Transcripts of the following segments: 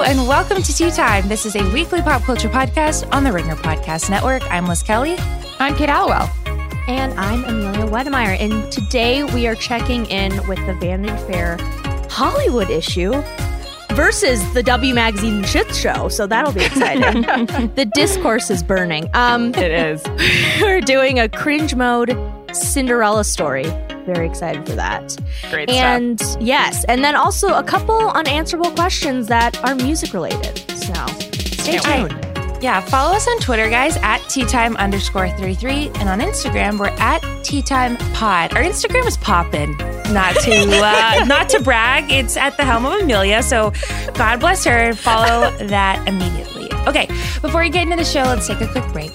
and welcome to Tea Time. This is a weekly pop culture podcast on the Ringer Podcast Network. I'm Liz Kelly. I'm Kate Allowell. And I'm Amelia Wedemeyer. And today we are checking in with the Vanity Fair Hollywood issue versus the W Magazine shit show. So that'll be exciting. The discourse is burning. It is. We're doing a cringe mode Cinderella story. Very excited for that. Great and stuff. Yes, and then also a couple unanswerable questions that are music related. So stay tuned. Yeah, follow us on Twitter, guys, at teatime_33. And on Instagram, we're at teatimepod. Our Instagram is poppin'. Not to brag. It's at the helm of Amelia. So God bless her. Follow that immediately. Okay, before we get into the show, let's take a quick break.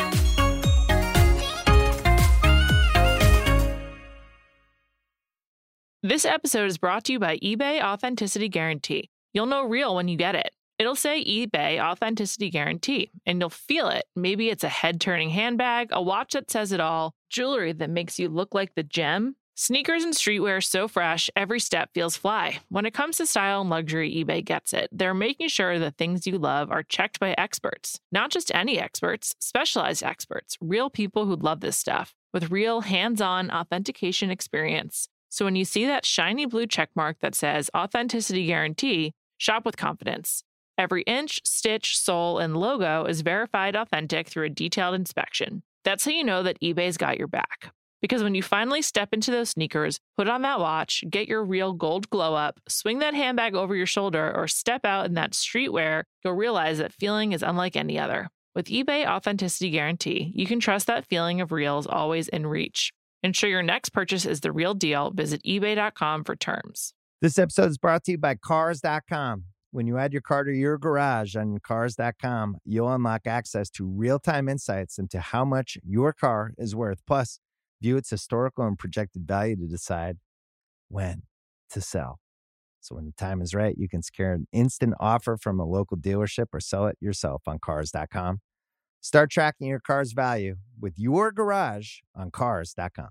This episode is brought to you by eBay Authenticity Guarantee. You'll know real when you get it. It'll say eBay Authenticity Guarantee, and you'll feel it. Maybe it's a head-turning handbag, a watch that says it all, jewelry that makes you look like the gem. Sneakers and streetwear so fresh, every step feels fly. When it comes to style and luxury, eBay gets it. They're making sure the things you love are checked by experts. Not just any experts, specialized experts, real people who love this stuff, with real hands-on authentication experience. So when you see that shiny blue checkmark that says Authenticity Guarantee, shop with confidence. Every inch, stitch, sole, and logo is verified authentic through a detailed inspection. That's how you know that eBay's got your back. Because when you finally step into those sneakers, put on that watch, get your real gold glow up, swing that handbag over your shoulder, or step out in that streetwear, you'll realize that feeling is unlike any other. With eBay Authenticity Guarantee, you can trust that feeling of real is always in reach. Ensure your next purchase is the real deal. Visit ebay.com for terms. This episode is brought to you by Cars.com. When you add your car to your garage on Cars.com, you'll unlock access to real-time insights into how much your car is worth. Plus, view its historical and projected value to decide when to sell. So when the time is right, you can secure an instant offer from a local dealership or sell it yourself on Cars.com. Start tracking your car's value with your garage on Cars.com.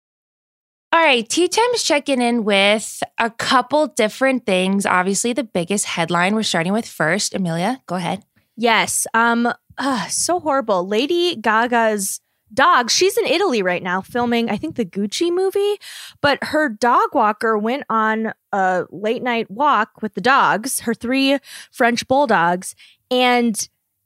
All right, Tea Time is checking in with a couple different things. Obviously, the biggest headline we're starting with first. Amelia, go ahead. Yes. So horrible. Lady Gaga's dog, she's in Italy right now filming, I think, the Gucci movie, but her dog walker went on a late night walk with the dogs, her 3 French bulldogs, and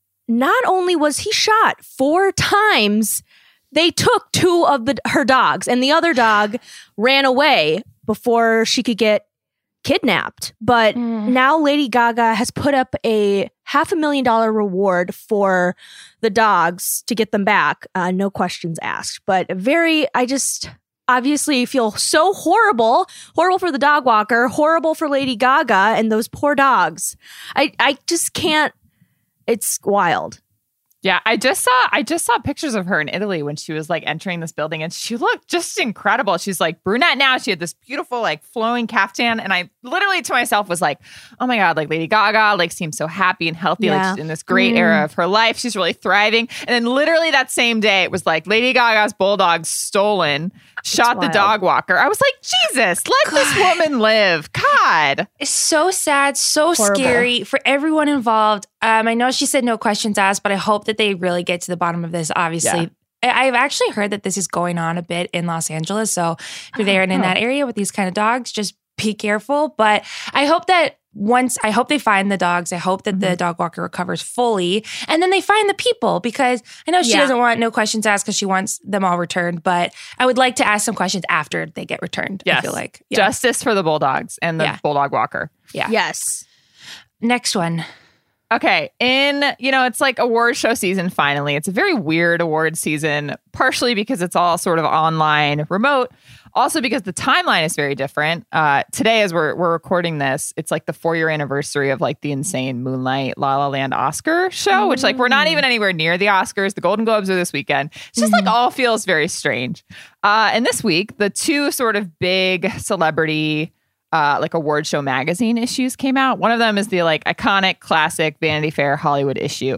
not only was he shot 4 times, they took 2 of her dogs, and the other dog ran away before she could get kidnapped. But now Lady Gaga has put up a $500,000 reward for the dogs to get them back. No questions asked. But I just obviously feel so horrible for the dog walker, horrible for Lady Gaga and those poor dogs. I just can't. It's wild. Yeah, I just saw pictures of her in Italy when she was like entering this building, and she looked just incredible. She's like brunette now. She had this beautiful like flowing caftan, and I literally to myself was like, "Oh my god!" Like Lady Gaga like seems so happy and healthy, like she's in this great era of her life. She's really thriving. And then literally that same day, it was like Lady Gaga's bulldog stolen, shot the dog walker. I was like, Jesus, let this woman live. God, it's so sad, so horrible. Scary for everyone involved. I know she said no questions asked, but I hope that they really get to the bottom of this. Obviously, I've actually heard that this is going on a bit in Los Angeles. So if you're there and in that area with these kind of dogs, just be careful. But I hope that I hope they find the dogs. I hope that the dog walker recovers fully, and then they find the people, because I know she doesn't want no questions asked because she wants them all returned. But I would like to ask some questions after they get returned. Yes. I feel like justice for the bulldogs and the bulldog walker. Yeah. Yes. Next one. Okay, it's like award show season finally. It's a very weird award season, partially because it's all sort of online, remote. Also because the timeline is very different. Today, as we're recording this, it's like the 4-year anniversary of like the insane Moonlight La La Land Oscar show, which like we're not even anywhere near the Oscars. The Golden Globes are this weekend. It's just like all feels very strange. And this week, the 2 sort of big celebrity like award show magazine issues came out. One of them is the like iconic classic Vanity Fair Hollywood issue,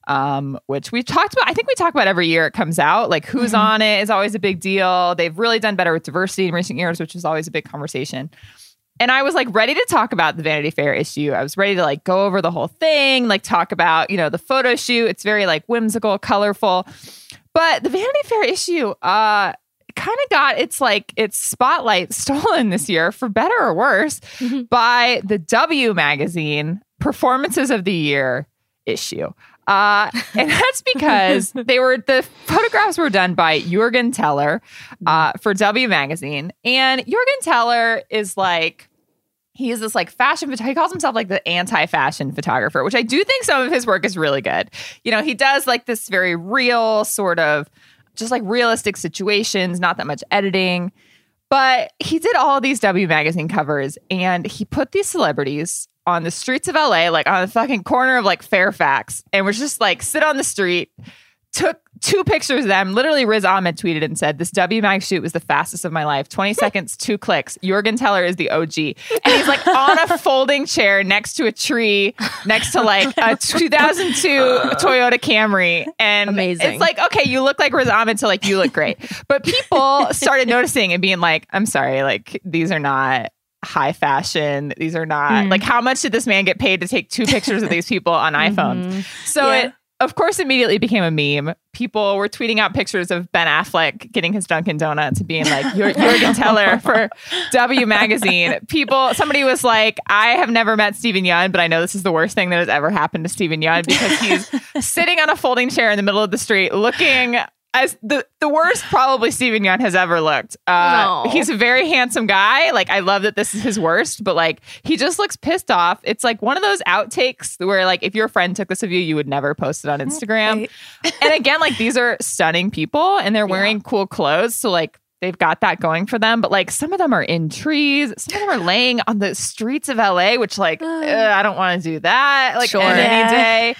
which we talked about. I think we talk about every year it comes out. Like who's on it is always a big deal. They've really done better with diversity in recent years, which is always a big conversation. And I was like ready to talk about the Vanity Fair issue. I was ready to like go over the whole thing, like talk about, you know, the photo shoot. It's very like whimsical, colorful. But the Vanity Fair issue kind of got its spotlight stolen this year, for better or worse, by the W Magazine Performances of the Year issue. And that's because the photographs were done by Jürgen Teller for W Magazine. And Jürgen Teller is like, he is this like fashion photographer. He calls himself like the anti-fashion photographer, which I do think some of his work is really good. You know, he does like this very real sort of just like realistic situations, not that much editing. But he did all of these W Magazine covers, and he put these celebrities on the streets of LA, like on the fucking corner of like Fairfax, and was just like sit on the street, took 2 pictures of them. Literally, Riz Ahmed tweeted and said, "This W Mag shoot was the fastest of my life. 20 seconds, 2 clicks. Jürgen Teller is the OG." And he's like on a folding chair next to a tree, next to like a 2002 Toyota Camry. And amazing. It's like, okay, you look like Riz Ahmed, so like you look great. But people started noticing and being like, I'm sorry, like these are not high fashion. These are not like, how much did this man get paid to take 2 pictures of these people on iPhones? So it, of course, immediately became a meme. People were tweeting out pictures of Ben Affleck getting his Dunkin' Donuts and being like, Jürgen Teller for W Magazine. Somebody was like, I have never met Steven Yeun, but I know this is the worst thing that has ever happened to Steven Yeun, because he's sitting on a folding chair in the middle of the street looking as the worst probably Steven Yeun has ever looked. No. He's a very handsome guy. Like, I love that this is his worst, but like, he just looks pissed off. It's like one of those outtakes where like, if your friend took this of you, you would never post it on Instagram. Right. And again, like these are stunning people and they're wearing cool clothes. So like, they've got that going for them, but like some of them are in trees, some of them are laying on the streets of LA, which like, I don't want to do that. Like any day.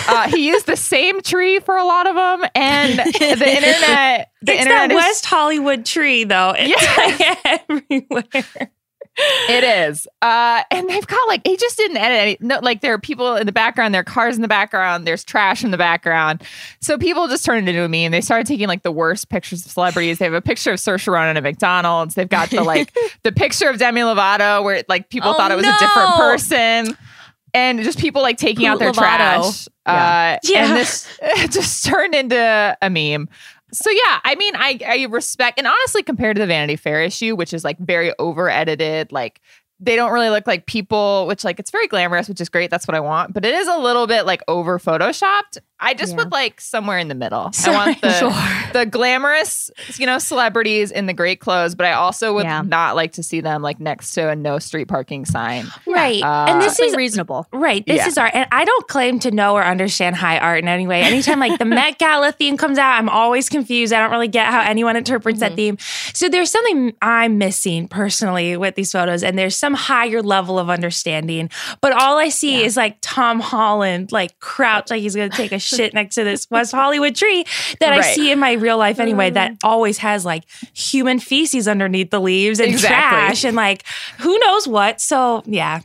He used the same tree for a lot of them, and the internet. It's that West Hollywood tree, though. It's like everywhere. It is. And they've got like, he just didn't edit any, no, like there are people in the background, there are cars in the background, there's trash in the background. So people just turned it into a meme. They started taking like the worst pictures of celebrities. They have a picture of Saoirse Ronan at McDonald's. They've got the like the picture of Demi Lovato where like people thought it was a different person. And just people like taking out their trash. And this just turned into a meme. So yeah, I mean, I respect, and honestly, compared to the Vanity Fair issue, which is like very over edited, like they don't really look like people, which like it's very glamorous, which is great. That's what I want. But it is a little bit like over photoshopped. I just would like somewhere in the middle. I want the glamorous, you know, celebrities in the great clothes, but I also would not like to see them like next to a no street parking sign. Right. And this is reasonable. Right. This is art. And I don't claim to know or understand high art in any way. Anytime like the Met Gala theme comes out, I'm always confused. I don't really get how anyone interprets that theme. So there's something I'm missing personally with these photos, and there's some higher level of understanding. But all I see is like Tom Holland like crouched like he's going to take a shit next to this West Hollywood tree that I see in my real life anyway, that always has like human feces underneath the leaves and trash and like who knows what. So yeah.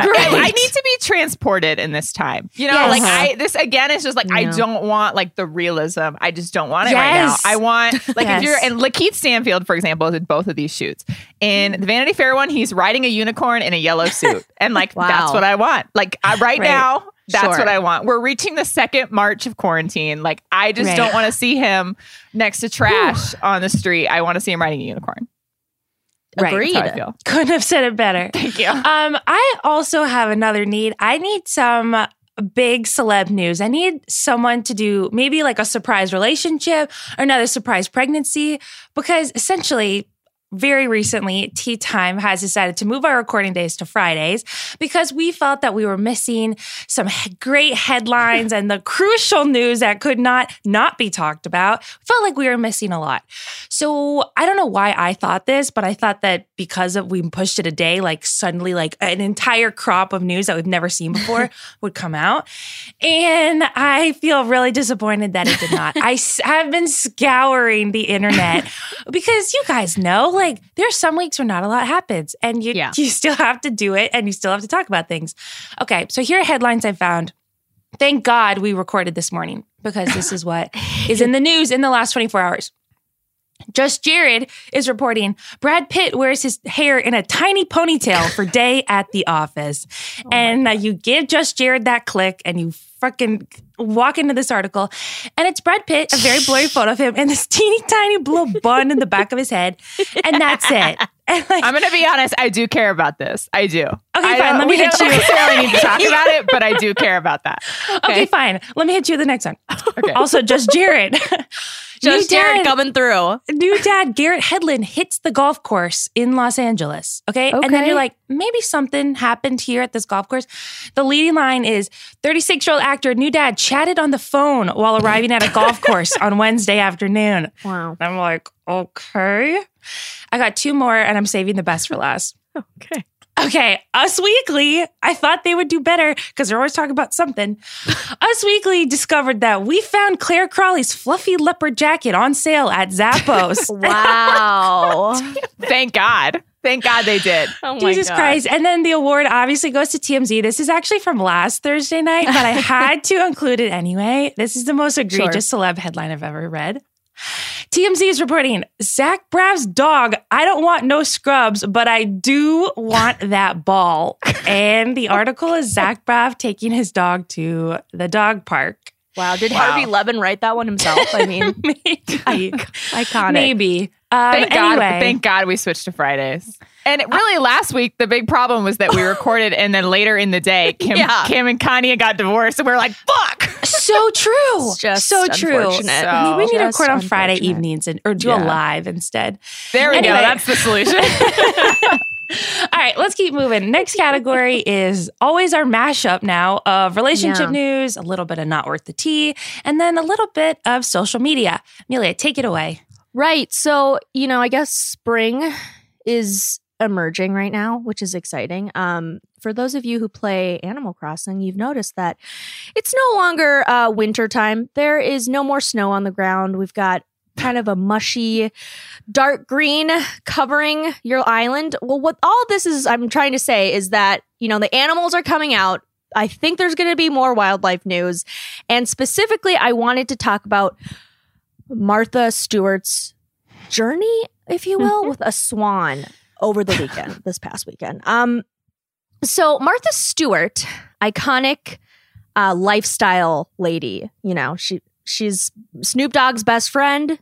I need to be transported in this time. You know, like this again is just like I don't want like the realism. I just don't want it right now. I want like if you're, and Lakeith Stanfield, for example, is in both of these shoots. In the Vanity Fair one, he's riding a unicorn in a yellow suit. And like that's what I want. Like right now, that's what I want. We're reaching the second March of quarantine. Like I just don't want to see him next to trash on the street. I want to see him riding a unicorn. Agreed. That's how I feel. Couldn't have said it better. Thank you. I also have another need. I need some big celeb news. I need someone to do maybe like a surprise relationship or another surprise pregnancy, because essentially very recently, Tea Time has decided to move our recording days to Fridays because we felt that we were missing some great headlines and the crucial news that could not be talked about. Felt like we were missing a lot. So I don't know why I thought this, but I thought that because we pushed it a day, like suddenly like an entire crop of news that we've never seen before would come out. And I feel really disappointed that it did not. I have been scouring the internet because you guys know, like there's some weeks where not a lot happens and you still have to do it and you still have to talk about things. Okay, so here are headlines I found. Thank God we recorded this morning because this is what is in the news in the last 24 hours. Just Jared is reporting Brad Pitt wears his hair in a tiny ponytail for day at the office. And you give Just Jared that click and you fucking walk into this article. And it's Brad Pitt, a very blurry photo of him and this teeny tiny little bun in the back of his head. And that's it. And I'm going to be honest. I do care about this. I do. Okay, fine. Let me hit you. We don't necessarily need to talk about it, but I do care about that. Okay, fine. Let me hit you with the next one. Okay. Also, Just Jared. Just Jared coming through. New dad Garrett Hedlund hits the golf course in Los Angeles. Okay. And then you're like, maybe something happened here at this golf course. The leading line is 36-year-old actor, new dad, chatted on the phone while arriving at a golf course on Wednesday afternoon. Wow. I'm like, okay. I got two more and I'm saving the best for last. Okay, Us Weekly, I thought they would do better because they're always talking about something. Us Weekly discovered that we found Claire Crawley's fluffy leopard jacket on sale at Zappos. Wow. Thank God. Thank God they did. Oh my Jesus God. Christ. And then the award obviously goes to TMZ. This is actually from last Thursday night, but I had to include it anyway. This is the most egregious celeb headline I've ever read. TMZ is reporting, Zach Brav's dog, I don't want no scrubs, but I do want that ball. And the article is Zach Brav taking his dog to the dog park. Wow. Did Harvey Levin write that one himself? I mean, Maybe. iconic. Maybe. Thank God we switched to Fridays. And really last week, the big problem was that we recorded and then later in the day, Kim and Kanye got divorced and we're like, fuck. So true. It's just so true. unfortunate. We need to Just record on Friday unfortunate. evenings or do a live instead. There we go. Anyway. That's the solution. All right, let's keep moving. Next category is always our mashup now of relationship news, a little bit of not worth the tea, and then a little bit of social media. Amelia, take it away. Right. So, I guess spring is emerging right now, which is exciting. For those of you who play Animal Crossing, you've noticed that it's no longer winter time. There is no more snow on the ground. We've got kind of a mushy, dark green covering your island. Well, what all this is, I'm trying to say is that, the animals are coming out. I think there's going to be more wildlife news. And specifically, I wanted to talk about Martha Stewart's journey, if you will, with a swan over the weekend, this past weekend. So Martha Stewart, iconic lifestyle lady, she's Snoop Dogg's best friend.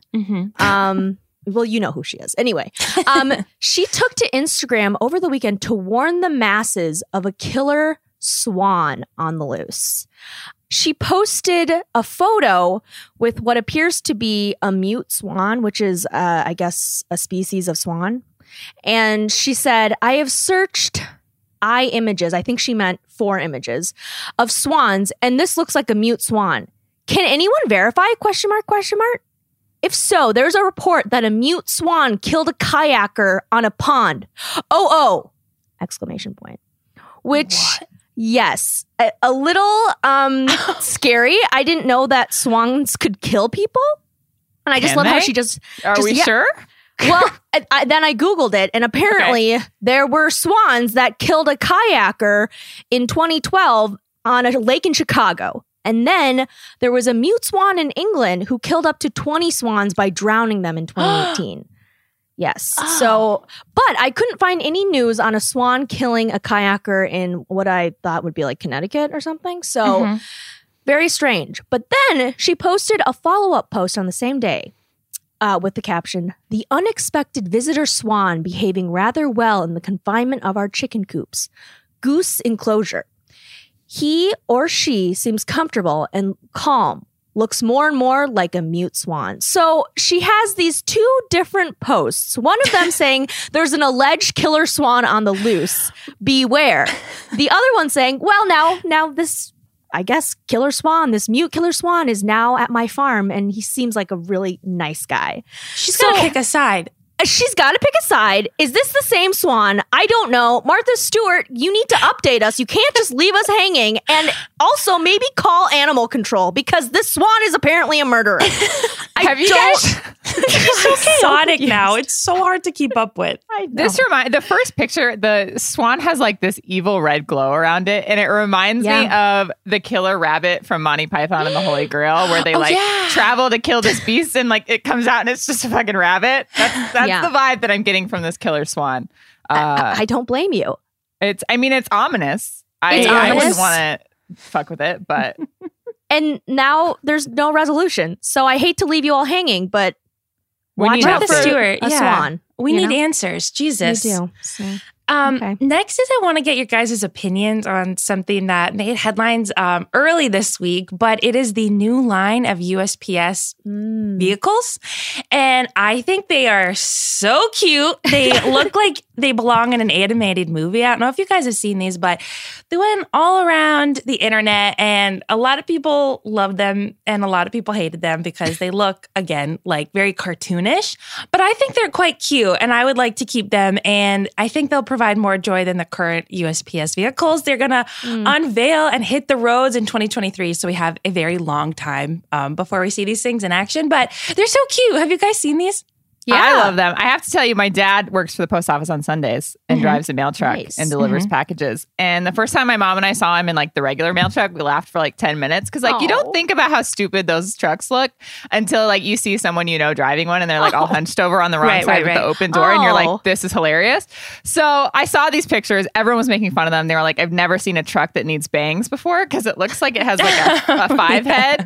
Well, you know who she is. Anyway, she took to Instagram over the weekend to warn the masses of a killer swan on the loose. She posted a photo with what appears to be a mute swan, which is, I guess, a species of swan. And she said, I have searched images. I think she meant 4 images of swans, and this looks like a mute swan. Can anyone verify? ? If so, there's a report that a mute swan killed a kayaker on a pond. Oh! ! Which, yes, a little scary. I didn't know that swans could kill people. And I just love how she just... Are we sure? Well, then I Googled it, and apparently there were swans that killed a kayaker in 2012 on a lake in Chicago. And then there was a mute swan in England who killed up to 20 swans by drowning them in 2018. Yes. Oh. So, but I couldn't find any news on a swan killing a kayaker in what I thought would be like Connecticut or something. So very strange. But then she posted a follow-up post on the same day with the caption, "The unexpected visitor swan behaving rather well in the confinement of our chicken coops. Goose enclosure. He or she seems comfortable and calm. Looks more and more like a mute swan." So she has these 2 different posts. One of them saying there's an alleged killer swan on the loose. Beware. The other one saying, well, now this, I guess, killer swan, this mute killer swan is now at my farm and he seems like a really nice guy. She's got to pick a side. She's got to pick a side. Is this the same swan? I don't know. Martha Stewart, you need to update us. You can't just leave us hanging. And also maybe call animal control because this swan is apparently a murderer. I Have you guys? It's so chaotic now. It's so hard to keep up with. The first picture, the swan has like this evil red glow around it, and it reminds me of the killer rabbit from Monty Python and the Holy Grail, where they travel to kill this beast, and like it comes out and it's just a fucking rabbit. That's the vibe that I'm getting from this killer swan. I don't blame you. It's ominous. I wouldn't want to fuck with it, but and now there's no resolution. So I hate to leave you all hanging, but watch out for Stewart, a swan. We need answers. Jesus. We do. So, Next is I want to get your guys' opinions on something that made headlines early this week, but it is the new line of USPS vehicles. And I think they are so cute. They look like they belong in an animated movie. I don't know if you guys have seen these, but they went all around the internet and a lot of people loved them and a lot of people hated them because they look, again, like very cartoonish. But I think they're quite cute and I would like to keep them. And I think they'll provide more joy than the current USPS vehicles. They're going to unveil and hit the roads in 2023. So we have a very long time before we see these things in action. But they're so cute. Have you guys seen these? Yeah, I love them. I have to tell you, my dad works for the post office on Sundays and drives a mail truck and delivers packages. And the first time my mom and I saw him in like the regular mail truck, we laughed for like 10 minutes because like you don't think about how stupid those trucks look until like you see someone you know driving one and they're like all hunched over on the wrong side with the open door and you're like, this is hilarious. So I saw these pictures. Everyone was making fun of them. They were like, I've never seen a truck that needs bangs before because it looks like it has like a five head.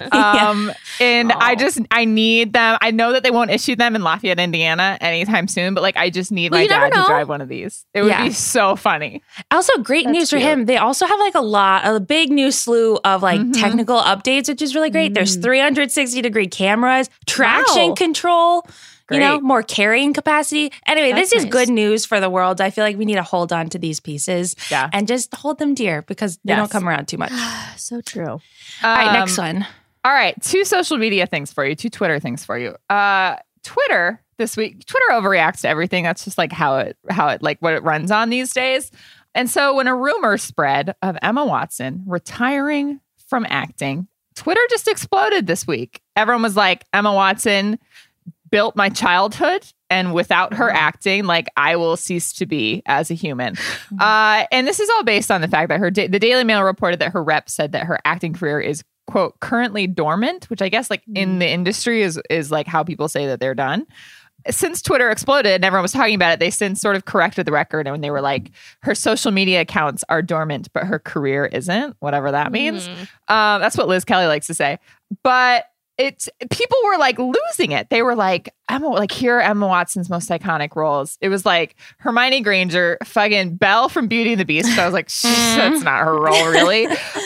And I need them. I know that they won't issue them in Lafayette, Indiana anytime soon, but like I just need my dad to drive one of these. It would be so funny. Also, great news for him. They also have like a big new slew of like technical updates, which is really great. There's 360-degree cameras, traction control, more carrying capacity. Anyway, this is good news for the world. I feel like we need to hold on to these pieces and just hold them dear because they don't come around too much. So true. All right, next one. All right, 2 social media things for you, 2 Twitter things for you. Twitter this week, Twitter overreacts to everything. That's just like how it like what it runs on these days. And so when a rumor spread of Emma Watson retiring from acting, Twitter just exploded this week. Everyone was like, Emma Watson built my childhood, and without her acting, like I will cease to be as a human. And this is all based on the fact that the Daily Mail reported that her rep said that her acting career is, quote, currently dormant, which I guess like in the industry is like how people say that they're done. Since Twitter exploded and everyone was talking about it, they since sort of corrected the record. And when they were like, her social media accounts are dormant, but her career isn't, whatever that means. That's what Liz Kelly likes to say. But people were like losing it. They were like, here are Emma Watson's most iconic roles. It was like Hermione Granger, fucking Belle from Beauty and the Beast. So I was like, that's not her role, really.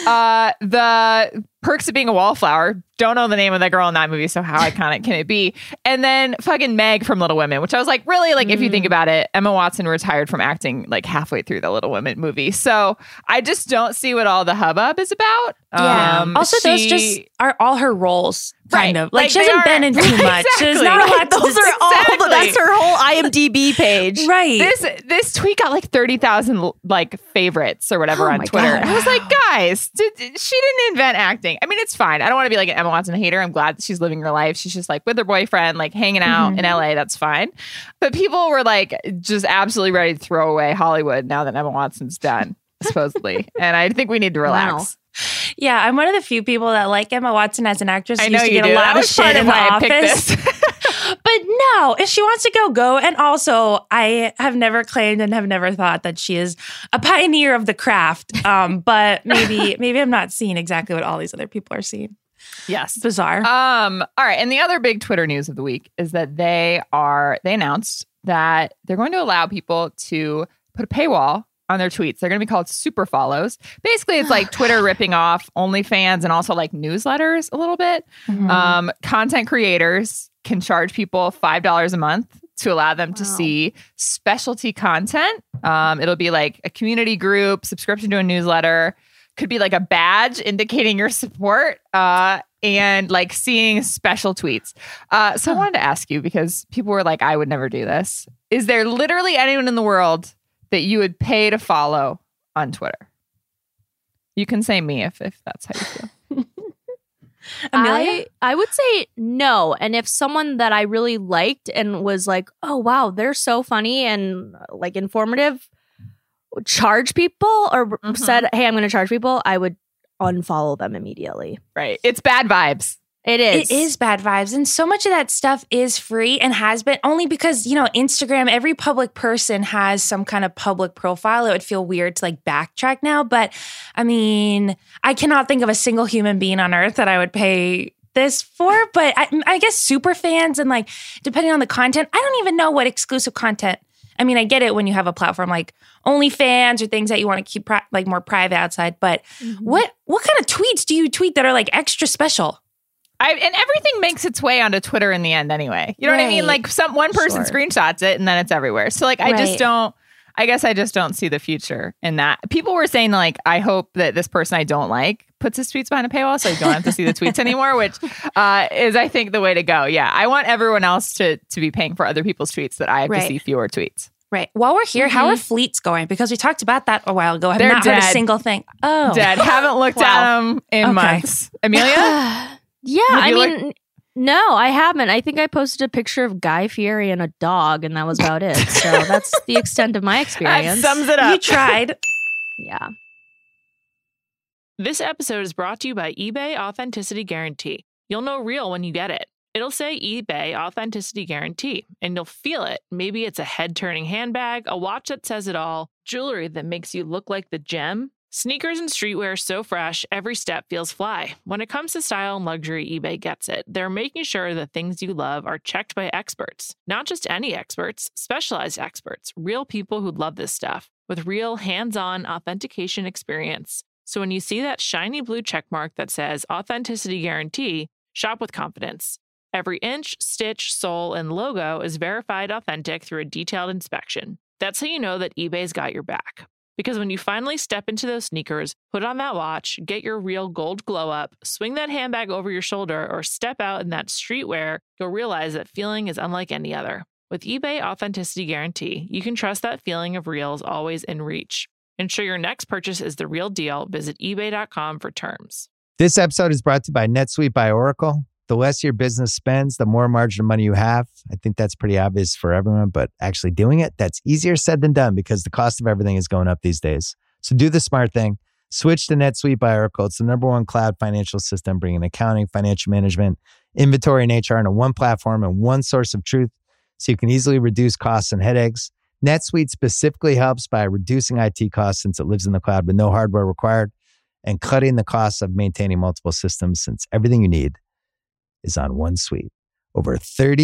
The Perks of Being a Wallflower. Don't know the name of that girl in that movie, so how iconic can it be? And then fucking Meg from Little Women, which I was like, really? Like, if you think about it, Emma Watson retired from acting like halfway through the Little Women movie. So I just don't see what all the hubbub is about. Yeah. Also, those just are all her roles, kind of. Like she hasn't been in too much. There's not a lot. Those are all. That's her whole IMDb page, right? This tweet got like 30,000 like favorites or whatever on Twitter. God. I was like, guys, she didn't invent acting. I mean, it's fine. I don't want to be like an Emma Watson hater. I'm glad that she's living her life. She's just like with her boyfriend, like hanging out in LA. That's fine. But people were like just absolutely ready to throw away Hollywood now that Emma Watson's done, supposedly. And I think we need to relax. Wow. Yeah, I'm one of the few people that like Emma Watson as an actress. I know used to you get do. a lot of shit in the I office. But no, if she wants to go. And also, I have never claimed and have never thought that she is a pioneer of the craft. But maybe I'm not seeing exactly what all these other people are seeing. Yes. Bizarre. All right. And the other big Twitter news of the week is that they announced that they're going to allow people to put a paywall on their tweets. They're going to be called super follows. Basically, it's like Twitter ripping off OnlyFans and also like newsletters a little bit. Content creators can charge people $5 a month to allow them to see specialty content. It'll be like a community group, subscription to a newsletter, could be like a badge indicating your support, and like seeing special tweets. So I wanted to ask you, because people were like, I would never do this. Is there literally anyone in the world that you would pay to follow on Twitter? You can say me if that's how you feel. Amelia? I would say no. And if someone that I really liked and was like, oh, wow, they're so funny and like informative, charge people or said, hey, I'm going to charge people, I would unfollow them immediately. Right. It's bad vibes. It is. It is bad vibes. And so much of that stuff is free and has been only because, Instagram, every public person has some kind of public profile. It would feel weird to like backtrack now. But I mean, I cannot think of a single human being on earth that I would pay this for. But I guess super fans and like, depending on the content, I don't even know what exclusive content. I mean, I get it when you have a platform like OnlyFans or things that you want to keep like more private outside. But what kind of tweets do you tweet that are like extra special? And everything makes its way onto Twitter in the end anyway. You know what I mean? Like one person screenshots it and then it's everywhere. So like, I guess I just don't see the future in that. People were saying like, I hope that this person I don't like puts his tweets behind a paywall so you don't have to see the tweets anymore, which is, I think, the way to go. Yeah. I want everyone else to be paying for other people's tweets that I have to see fewer tweets. Right. While we're here, how are fleets going? Because we talked about that a while ago. I've not heard a single thing. Oh. Dead. Haven't looked at them in months. Amelia? Yeah, I mean, no, I haven't. I think I posted a picture of Guy Fieri and a dog, and that was about it. So that's the extent of my experience. That sums it up. You tried. Yeah. This episode is brought to you by eBay Authenticity Guarantee. You'll know real when you get it. It'll say eBay Authenticity Guarantee, and you'll feel it. Maybe it's a head-turning handbag, a watch that says it all, jewelry that makes you look like the gem. Sneakers and streetwear so fresh, every step feels fly. When it comes to style and luxury, eBay gets it. They're making sure the things you love are checked by experts. Not just any experts, specialized experts, real people who love this stuff, with real hands-on authentication experience. So when you see that shiny blue checkmark that says Authenticity Guarantee, shop with confidence. Every inch, stitch, sole, and logo is verified authentic through a detailed inspection. That's how you know that eBay's got your back. Because when you finally step into those sneakers, put on that watch, get your real gold glow up, swing that handbag over your shoulder, or step out in that streetwear, you'll realize that feeling is unlike any other. With eBay Authenticity Guarantee, you can trust that feeling of real is always in reach. Ensure your next purchase is the real deal. Visit ebay.com for terms. This episode is brought to you by NetSuite by Oracle. The less your business spends, the more margin of money you have. I think that's pretty obvious for everyone, but actually doing it, that's easier said than done because the cost of everything is going up these days. So do the smart thing. Switch to NetSuite by Oracle. It's the #1 cloud financial system, bringing accounting, financial management, inventory, and HR into one platform and one source of truth so you can easily reduce costs and headaches. NetSuite specifically helps by reducing IT costs since it lives in the cloud with no hardware required and cutting the costs of maintaining multiple systems since everything you need is on one suite. Over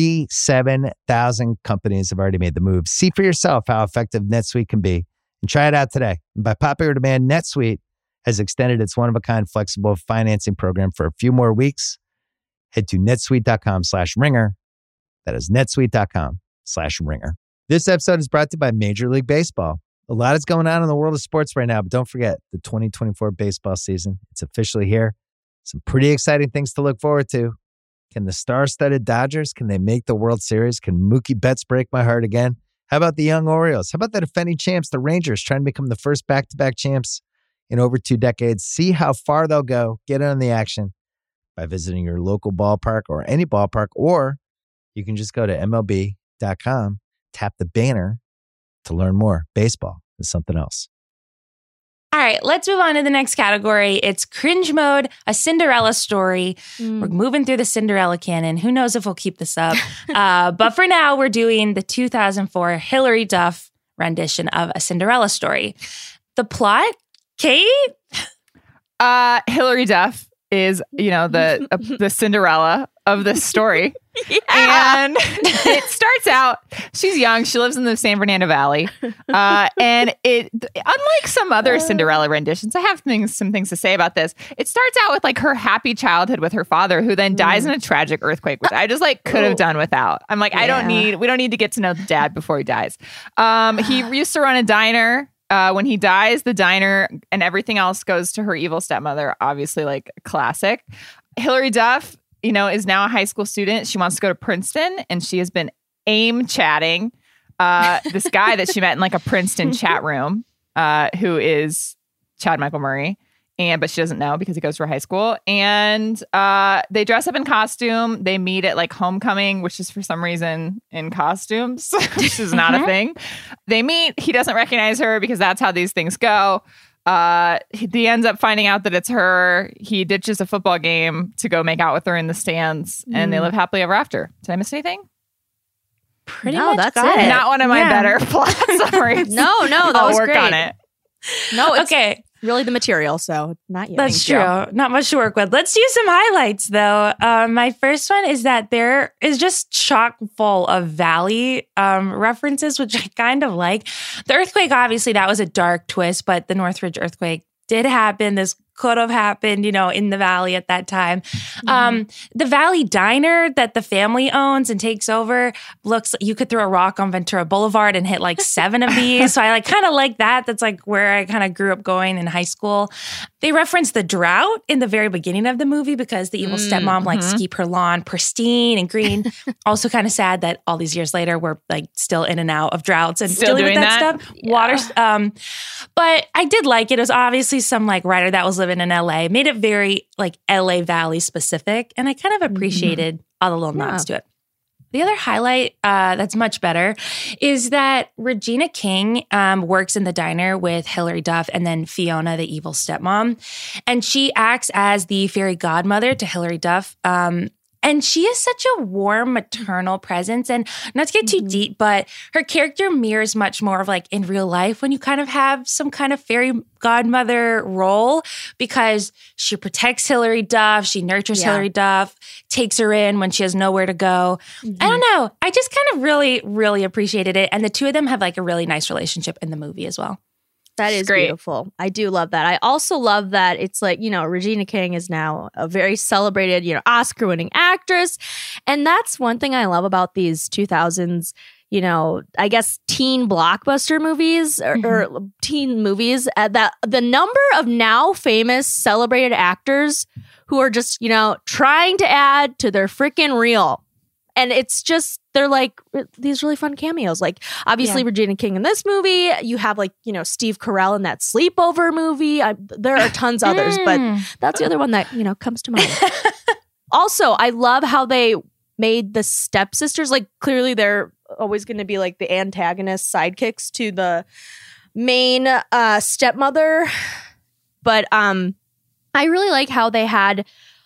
37,000 companies have already made the move. See for yourself how effective NetSuite can be and try it out today. And by popular demand, NetSuite has extended its one-of-a-kind flexible financing program for a few more weeks. Head to netsuite.com/ringer. That is netsuite.com/ringer. This episode is brought to you by Major League Baseball. A lot is going on in the world of sports right now, but don't forget the 2024 baseball season. It's officially here. Some pretty exciting things to look forward to. Can the star-studded Dodgers, can they make the World Series? Can Mookie Betts break my heart again? How about the young Orioles? How about the defending champs, the Rangers, trying to become the first back-to-back champs in over 2 decades? See how far they'll go. Get in on the action by visiting your local ballpark or any ballpark, or you can just go to MLB.com, tap the banner to learn more. Baseball is something else. All right, let's move on to the next category. It's cringe mode, a Cinderella story. We're moving through the Cinderella canon. Who knows if we'll keep this up? But for now, we're doing the 2004 Hilary Duff rendition of A Cinderella Story. The plot, Kate? Hilary Duff is, the Cinderella of this story. And it starts out, she's young. She lives in the San Fernando Valley. And unlike some other Cinderella renditions, I have some things to say about this. It starts out with like her happy childhood with her father, who then dies in a tragic earthquake, which I just could have done without. I'm like, we don't need to get to know the dad before he dies. He used to run a diner. When he dies, the diner and everything else goes to her evil stepmother, obviously like a classic. Hilary Duff, is now a high school student. She wants to go to Princeton, and she has been chatting this guy that she met in like a Princeton chat room, who is Chad Michael Murray. but she doesn't know because he goes to her high school. And they dress up in costume. They meet at like homecoming, which is for some reason in costumes, which is not a thing. They meet. He doesn't recognize her because that's how these things go. He ends up finding out that it's her. He ditches a football game to go make out with her in the stands, and they live happily ever after. Did I miss anything? Pretty No, much that's got it. Not one of my better plot summaries. No, that I'll was work great. on it. No, it's Okay. really the material, so not you. That's Thank true. Not much to work with. Let's do some highlights, though. My first one is that there is just chock full of valley references, which I kind of like. The earthquake, obviously, that was a dark twist, but the Northridge earthquake did happen. This could have happened, in the valley at that time. The Valley Diner that the family owns and takes over looks, you could throw a rock on Ventura Boulevard and hit like 7 of these. So I kind of like that. That's like where I kind of grew up going in high school. They reference the drought in the very beginning of the movie because the evil stepmom likes to keep her lawn pristine and green. Also kind of sad that all these years later, we're like still in and out of droughts and Still dealing with doing that that? stuff. Water. But I did like it. It was obviously some like writer that was living in LA, made it very like LA Valley specific. And I kind of appreciated all the little nods to it. The other highlight that's much better is that Regina King works in the diner with Hilary Duff and then Fiona, the evil stepmom. And she acts as the fairy godmother to Hilary Duff. And she is such a warm maternal presence. And not to get too deep, but her character mirrors much more of like in real life when you kind of have some kind of fairy godmother role because she protects Hilary Duff, she nurtures Hilary Duff, takes her in when she has nowhere to go. I don't know. I just kind of really, really appreciated it. And the two of them have like a really nice relationship in the movie as well. That is great. beautiful. I do love that. I also love that it's like, Regina King is now a very celebrated, Oscar-winning actress. And that's one thing I love about these 2000s, I guess teen blockbuster movies or teen movies, that the number of now famous celebrated actors who are just, trying to add to their freaking reel. And it's just, they're like these really fun cameos. Like, obviously, Regina King in this movie. You have, like, Steve Carell in that Sleepover movie. There are tons others, but that's the other one that, comes to mind. Also, I love how they made the stepsisters, like, clearly they're always going to be, like, the antagonist sidekicks to the main stepmother. But I really like how they had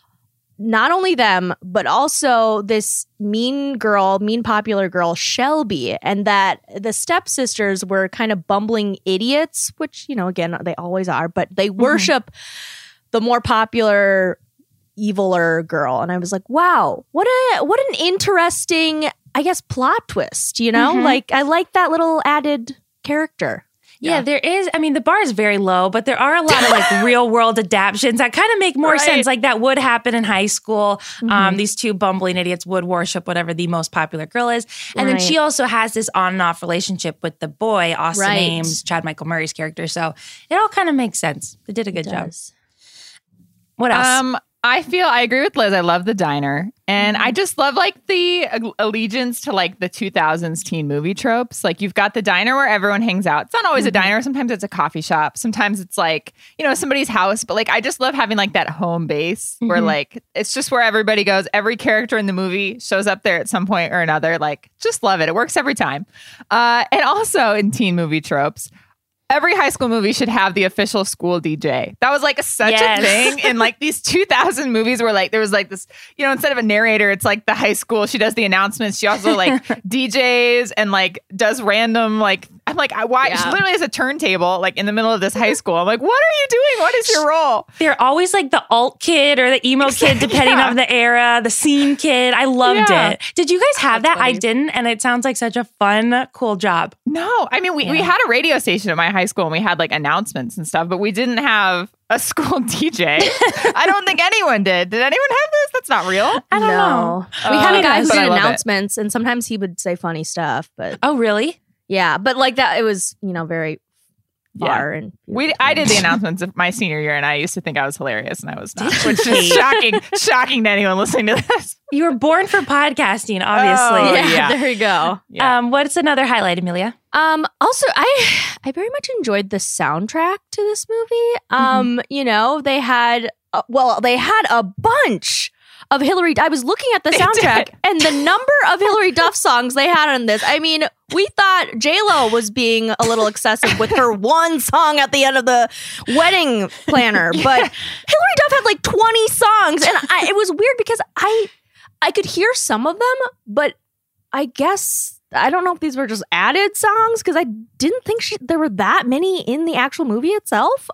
not only them, but also this mean popular girl, Shelby, and that the stepsisters were kind of bumbling idiots, which, again, they always are, but they worship the more popular, eviler girl. And I was like, wow, what an interesting, I guess, plot twist, Like, I like that little added character. Yeah, there is. I mean, the bar is very low, but there are a lot of like real world adaptions that kind of make more sense. Like that would happen in high school. These two bumbling idiots would worship whatever the most popular girl is. And then she also has this on and off relationship with the boy, Austin Ames, Chad Michael Murray's character. So it all kind of makes sense. They did a good job. What else? I agree with Liz. I love the diner. And I just love like the allegiance to like the 2000s teen movie tropes. Like you've got the diner where everyone hangs out. It's not always a diner. Sometimes it's a coffee shop. Sometimes it's like, somebody's house. But like, I just love having like that home base where like, it's just where everybody goes. Every character in the movie shows up there at some point or another. Like, just love it. It works every time. And also in teen movie tropes, every high school movie should have the official school DJ. That was like such a thing in like these 2000 movies where like there was like this, instead of a narrator, it's like the high school. She does the announcements. She also like DJs and like does random like, I'm like, why? She literally has a turntable like in the middle of this high school. I'm like, what are you doing? What is your role? They're always like the alt kid or the emo kid, depending on the era, the scene kid. I loved it. Did you guys have that? Funny. I didn't. And it sounds like such a fun, cool job. No, I mean, we had a radio station at my high school and we had like announcements and stuff, but we didn't have a school DJ. I don't think anyone did. Did anyone have this? That's not real. I don't know. We had a guy who did announcements and sometimes he would say funny stuff, but. Oh, really? Yeah. But like that, it was, very far. And I did the announcements of my senior year, and I used to think I was hilarious, and I was not, which is shocking to anyone listening to this. You were born for podcasting, obviously. There you go. Yeah. What's another highlight, Amelia? Also, I very much enjoyed the soundtrack to this movie. You know, they had a bunch of Hillary. I was looking at the soundtrack and the number of Hillary Duff songs they had on this. I mean, we thought J-Lo was being a little excessive with her one song at the end of the wedding planner, but Hillary Duff had like 20 songs, and it was weird because I could hear some of them, but I guess I don't know if these were just added songs because I didn't think there were that many in the actual movie itself.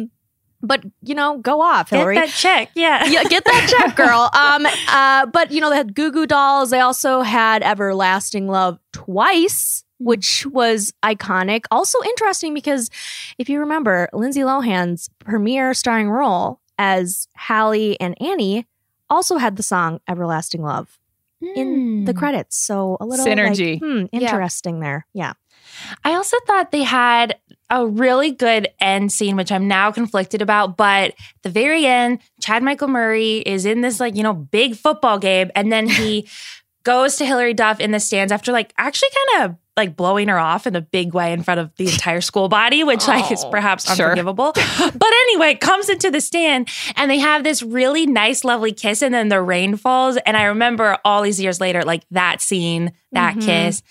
But, you know, go off, Hillary. Get that check, yeah. Get that check, girl. But, you know, they had Goo Goo Dolls. They also had Everlasting Love twice, which was iconic. Also interesting because if you remember, Lindsay Lohan's premiere starring role as Hallie and Annie also had the song Everlasting Love in the credits. So a little synergy. Interesting there. Yeah. I also thought they had a really good end scene, which I'm now conflicted about. But at the very end, Chad Michael Murray is in this, like, you know, big football game. And then he goes to Hillary Duff in the stands after, like, actually kind of like blowing her off in a big way in front of the entire school body, which like is perhaps unforgivable. But anyway, comes into the stand and they have this really nice, lovely kiss. And then the rain falls. And I remember all these years later, like that scene, that kiss.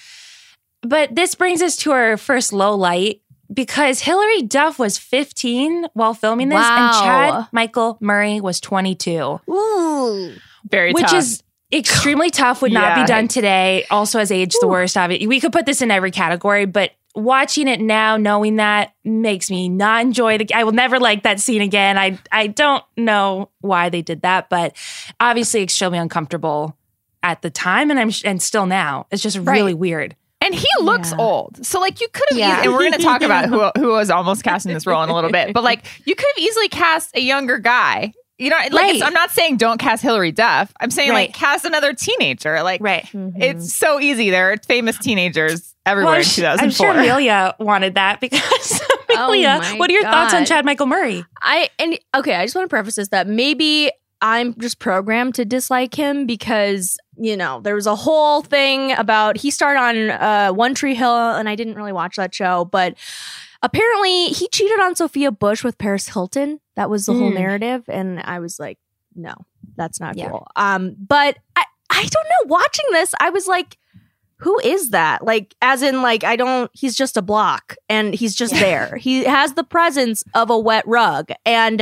But this brings us to our first low light because Hillary Duff was 15 while filming this and Chad Michael Murray was 22. Ooh. Very which tough. Is extremely tough, would not be done today. Also has aged the worst of it. We could put this in every category, but watching it now, knowing that makes me not enjoy I will never like that scene again. I don't know why they did that, but obviously extremely uncomfortable at the time and still now. It's just really weird. And he looks old. So, like, you could have and we're going to talk about who was almost cast in this role in a little bit. But, like, you could have easily cast a younger guy. You know, like, I'm not saying don't cast Hillary Duff. I'm saying, like, cast another teenager. Like, it's so easy. There are famous teenagers everywhere in 2004. I'm sure Amelia wanted that because, Amelia, what are your thoughts on Chad Michael Murray? I just want to preface this that maybe I'm just programmed to dislike him because, you know, there was a whole thing about he starred on One Tree Hill, and I didn't really watch that show, but apparently he cheated on Sophia Bush with Paris Hilton. That was the whole narrative, and I was like, no, that's not cool. But I don't know. Watching this, I was like, who is that? Like, as in, like, he's just a block and he's just there. He has the presence of a wet rug. And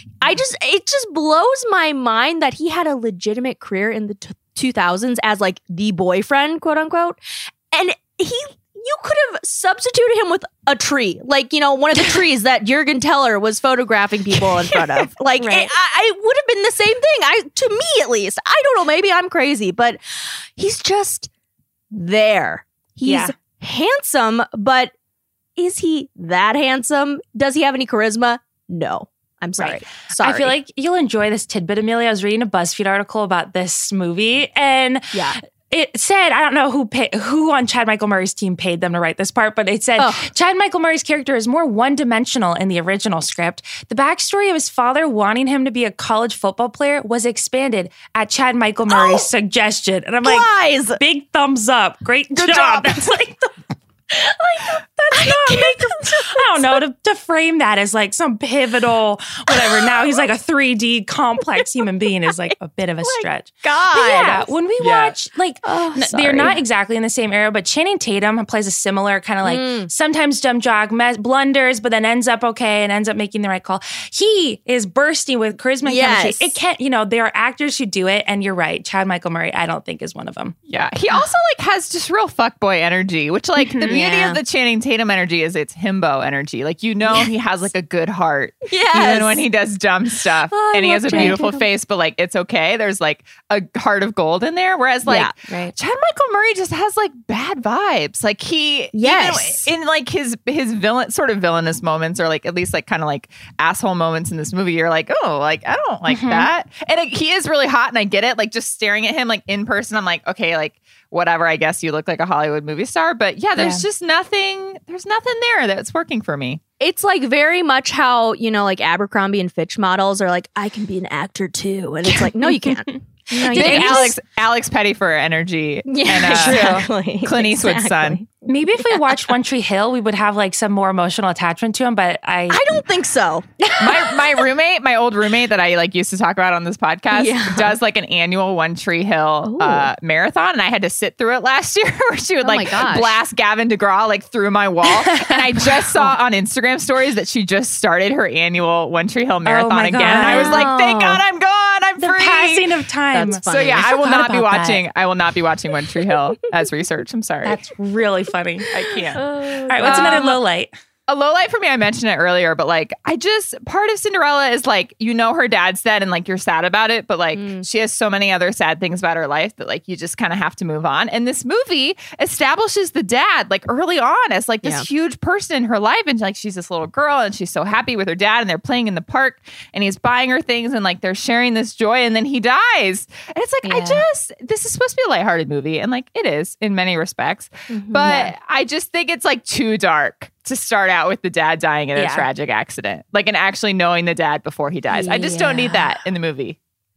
it just blows my mind that he had a legitimate career in the 2000s as like the boyfriend, quote unquote. And you could have substituted him with a tree, like, you know, one of the trees that Jürgen Teller was photographing people in front of. Like, I would have been the same thing. To me, at least. I don't know. Maybe I'm crazy, but he's just there. He's handsome, but is he that handsome? Does he have any charisma? No. I'm sorry. Sorry. I feel like you'll enjoy this tidbit, Amelia. I was reading a BuzzFeed article about this movie, and it said, I don't know who on Chad Michael Murray's team paid them to write this part, but it said, Chad Michael Murray's character is more one-dimensional in the original script. The backstory of his father wanting him to be a college football player was expanded at Chad Michael Murray's suggestion. And I'm like, big thumbs up. Great job. That's like that's not I don't know, to frame that as like some pivotal whatever. Now he's like a 3D complex human being is like a bit of a stretch. God. When we watch, like, they're not exactly in the same era, but Channing Tatum plays a similar kind of like sometimes dumb jock, blunders, but then ends up okay and ends up making the right call. He is bursting with charisma and chemistry. It can't, you know, there are actors who do it, and you're right. Chad Michael Murray, I don't think is one of them. Yeah. He also like has just real fuckboy energy, which like the beauty of the Channing Tatum energy is it's himbo energy. Like, you know, he has like a good heart. Even when he does dumb stuff. And he has a beautiful face, but like, it's okay. There's like a heart of gold in there. Whereas like Chad Michael Murray just has like bad vibes. Like he, in like his villain, sort of villainous moments, or like at least like kind of like asshole moments in this movie, you're like, oh, like, I don't like that. And he is really hot, and I get it. Like, just staring at him like in person, I'm like, okay, like, whatever, I guess you look like a Hollywood movie star. But there's just nothing, there's nothing there that's working for me. It's like very much how, like Abercrombie and Fitch models are like, I can be an actor too. And it's like, no, you can't. No, you can't. Alex Pettyfer energy. Yeah, and, exactly. Clint Eastwood's son. Maybe if we watched One Tree Hill, we would have like some more emotional attachment to him. But I don't think so. my old roommate that I like used to talk about on this podcast does like an annual One Tree Hill marathon, and I had to sit through it last year where she would like blast Gavin DeGraw like through my wall. And I just saw on Instagram stories that she just started her annual One Tree Hill marathon again. And I was like, thank God I'm gone. I'm the free. Passing of time. So yeah, I will not be watching. I will not be watching One Tree Hill as research. I'm sorry. That's really funny. I can't. All right, what's another low light? A low light for me, I mentioned it earlier, but like, part of Cinderella is like, her dad's dead and like, you're sad about it, but like, she has so many other sad things about her life that like, you just kind of have to move on. And this movie establishes the dad like early on as like this huge person in her life. And like, she's this little girl and she's so happy with her dad and they're playing in the park and he's buying her things and like, they're sharing this joy and then he dies. And it's like, this is supposed to be a lighthearted movie. And like, it is in many respects, but I just think it's like too dark to start out with the dad dying in a tragic accident, like, and actually knowing the dad before he dies. I just don't need that in the movie.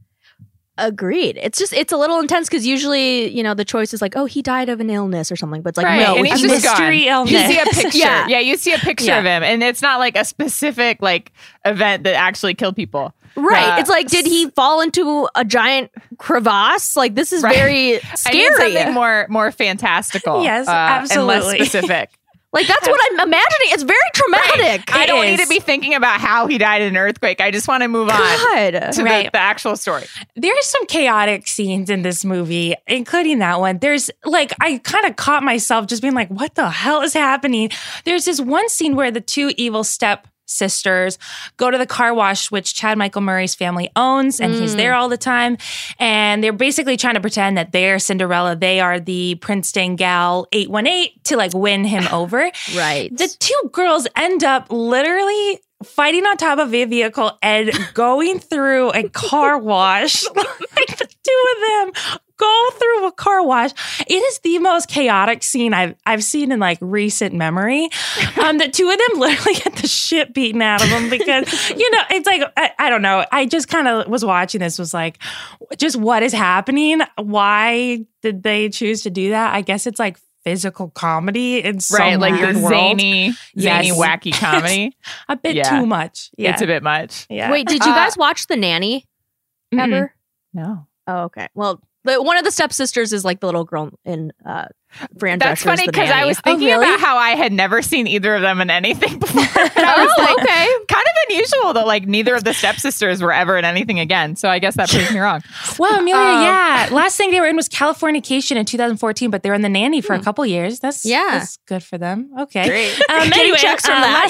Agreed. It's a little intense because usually, the choice is like, oh, he died of an illness or something, but it's like, no, and it's he's a just mystery gone. illness. You see a picture. You see a picture of him, and it's not like a specific like event that actually killed people. Right. It's like, did he fall into a giant crevasse? Like, this is very scary. I need something more fantastical. Yes, absolutely. And less specific. Like, that's what I'm imagining. It's very traumatic. I don't need to be thinking about how he died in an earthquake. I just want to move on to the actual story. There's some chaotic scenes in this movie, including that one. There's like, I kind of caught myself just being like, what the hell is happening? There's this one scene where the two evil step sisters go to the car wash, which Chad Michael Murray's family owns, and he's there all the time. And they're basically trying to pretend that they're Cinderella. They are the Princeton gal 818 to like win him over. Right. The two girls end up literally fighting on top of a vehicle and going through a car wash. Like the two of them go through a car wash. It is the most chaotic scene I've seen in like recent memory. The two of them literally get the shit beaten out of them because, it's like, I don't know. I just kind of was watching this, was like, just what is happening? Why did they choose to do that? I guess it's like physical comedy in some like weird the world. zany, wacky comedy. A bit too much. Yeah. It's a bit much. Yeah. Wait, did you guys watch The Nanny ever? No. Oh, okay. Well, one of the stepsisters is like the little girl in Fran Drescher's That's funny because I was thinking about how I had never seen either of them in anything before. And I was like, kind of unusual that like neither of the stepsisters were ever in anything again. So I guess that proves me wrong. Well, Amelia, last thing they were in was Californication in 2014, but they were in The Nanny for a couple years. That's good for them. Okay. Great. Anyway, checks from that.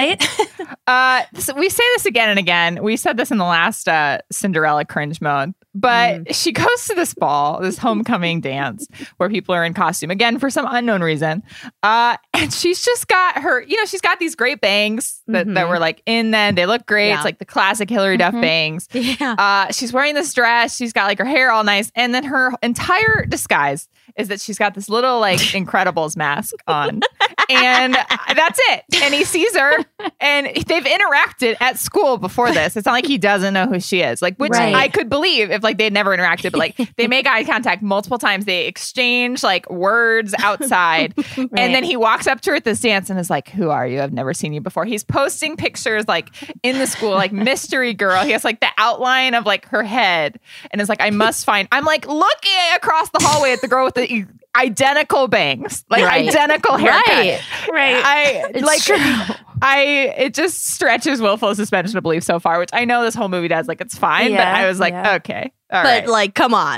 We say this again and again. We said this in the last Cinderella cringe mode. But she goes to this ball, this homecoming dance where people are in costume again for some unknown reason. And she's just got her, she's got these great bangs that were like in then. They look great. It's like the classic Hilary Duff bangs. Yeah. She's wearing this dress. She's got like her hair all nice. And then her entire disguise is that she's got this little like Incredibles mask on. And that's it. And he sees her and they've interacted at school before this. It's not like he doesn't know who she is. Like, which I could believe if like they'd never interacted, but like they make eye contact multiple times. They exchange like words outside. And then he walks up to her at this dance and is like, who are you? I've never seen you before. He's posting pictures like in the school, like mystery girl. He has like the outline of like her head and is like, I'm like looking across the hallway at the girl with the identical bangs, like identical haircut. Right. It just stretches willful suspension of belief so far, which I know this whole movie does. Like, it's fine, but I was like, okay, all right. But like, come on.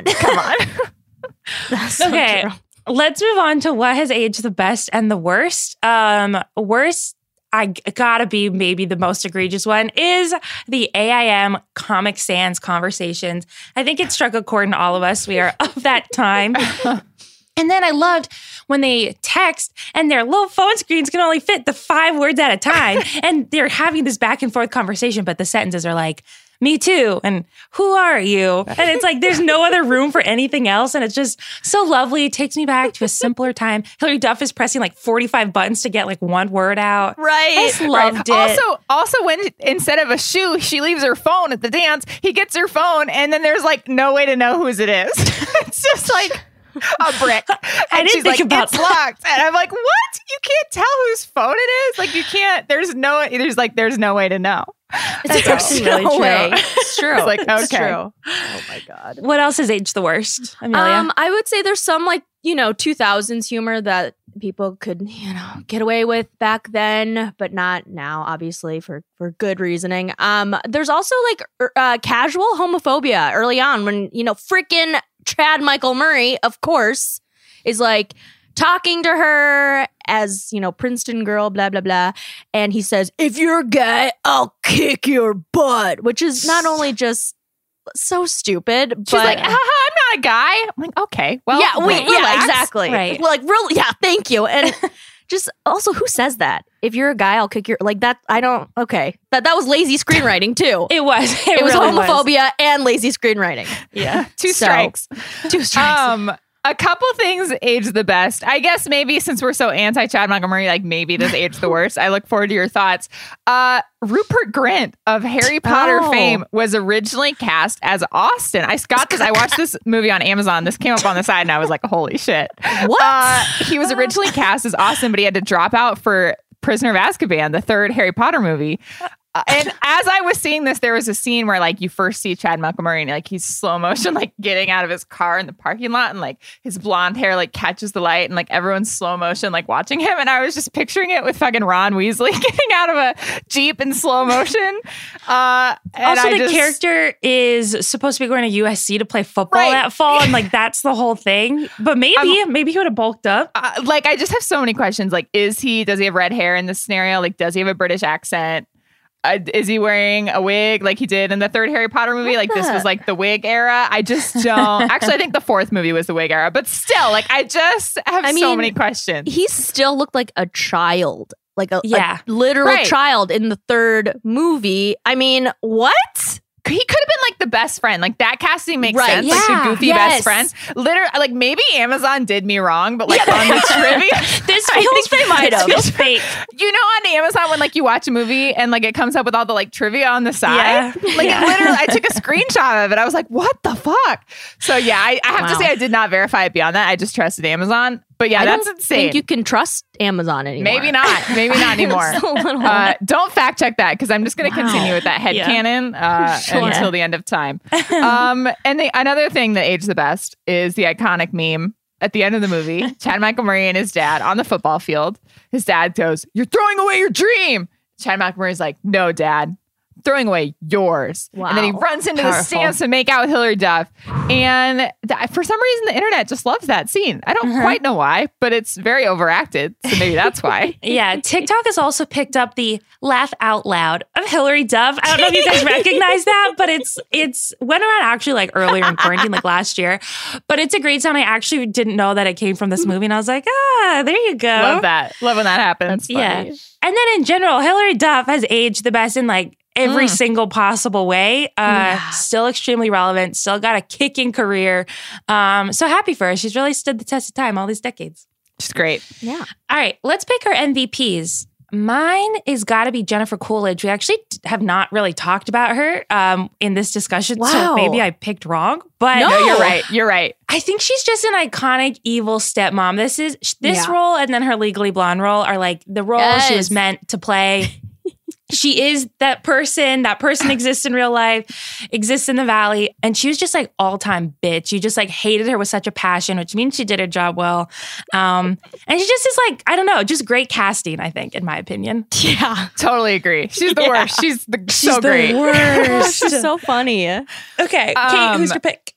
That's so true. Let's move on to what has aged the best and the worst. Worst, I gotta be maybe the most egregious one, is the AIM Comic Sans conversations. I think it struck a chord in all of us. We are of that time. And then I loved when they text and their little phone screens can only fit the 5 words at a time. And they're having this back and forth conversation, but the sentences are like, me too. And who are you? And it's like, there's no other room for anything else. And it's just so lovely. It takes me back to a simpler time. Hilary Duff is pressing like 45 buttons to get like one word out. Right. I just loved it. Also, when instead of a shoe, she leaves her phone at the dance, he gets her phone, and then there's like no way to know whose it is. It's just like a brick. And she's like, it's locked. And I'm like, what? You can't tell whose phone it is? Like, you can't, there's no way to know. It's actually really true. It's true. It's like, okay. It's true. Oh my God. What else has aged the worst, Amelia? I would say there's some 2000s humor that people could, get away with back then, but not now, obviously, for good reasoning. There's also casual homophobia early on when, freaking Chad Michael Murray, of course, is like talking to her as, Princeton girl, blah, blah, blah. And he says, if you're a guy, I'll kick your butt, which is not only just so stupid, but she's like, I'm not a guy. I'm like, okay, well, yeah, exactly. Right. Well, thank you. And just also, who says that? If you're a guy, I'll kick your, that. I don't, okay. That was lazy screenwriting too. It was. It was really homophobia and lazy screenwriting. Yeah. Two strikes. A couple things age the best. I guess maybe since we're so anti-Chad Montgomery, maybe this aged the worst. I look forward to your thoughts. Rupert Grint of Harry Potter fame was originally cast as Austin. I watched this movie on Amazon. This came up on the side and I was like, holy shit. What? He was originally cast as Austin, but he had to drop out for Prisoner of Azkaban, the third Harry Potter movie. And as I was seeing this, there was a scene where you first see Chad Montgomery and he's slow motion, getting out of his car in the parking lot, and his blonde hair catches the light, and everyone's slow motion watching him. And I was just picturing it with fucking Ron Weasley getting out of a Jeep in slow motion. The character is supposed to be going to USC to play football that fall, and that's the whole thing. But maybe he would have bulked up. I just have so many questions. Does he have red hair in this scenario? Does he have a British accent? Is he wearing a wig like he did in the third Harry Potter movie? This was the wig era. I just don't. Actually, I think the fourth movie was the wig era. But still, I just have so many questions. He still looked like a child. A literal Right. child in the third movie. I mean, what? He could have been the best friend. That casting makes Right, sense. yeah, The goofy yes. best friend. Literally, maybe Amazon did me wrong, but on the trivia, This I think they might have. feels fake. on Amazon when you watch a movie and it comes up with all the trivia on the side. Yeah. Literally, I took a screenshot of it. I was like, what the fuck? So yeah, I have to say I did not verify it beyond that. I just trusted Amazon. But yeah, that's insane. I think you can trust Amazon anymore. Maybe not anymore. It's a little- Don't fact check that because I'm just going to continue with that headcanon until the end of time. And another thing that aged the best is the iconic meme at the end of the movie. Chad Michael Murray and his dad on the football field. His dad goes, "You're throwing away your dream." Chad Michael Murray's like, "No, Dad. Throwing away yours." Wow. And then he runs into the Powerful. stands to make out with Hilary Duff. And for some reason, the internet just loves that scene. I don't quite know why, but it's very overacted. So maybe that's why. Yeah, TikTok has also picked up the laugh out loud of Hilary Duff. I don't know if you guys recognize that, but it's went around actually earlier in quarantine, last year. But it's a great sound. I actually didn't know that it came from this movie, and I was like, there you go. Love that. Love when that happens. Yeah. And then in general, Hilary Duff has aged the best in every single possible way. Still extremely relevant, still got a kicking career. So happy for her. She's really stood the test of time all these decades. She's great. Yeah. All right, let's pick our MVPs. Mine is got to be Jennifer Coolidge. We actually have not really talked about her in this discussion, Wow. so maybe I picked wrong. But No, you're right. You're right. I think she's just an iconic evil stepmom. This Yeah. role and then her Legally Blonde role are the role she was Yes. meant to play. She is that person. That person exists in real life, exists in the Valley. And she was just all-time bitch. You just hated her with such a passion, which means she did her job well. And she just is I don't know, just great casting, I think, in my opinion. Yeah. Totally agree. She's the worst. She's so great. the worst. She's so funny. Okay, Kate, who's your pick?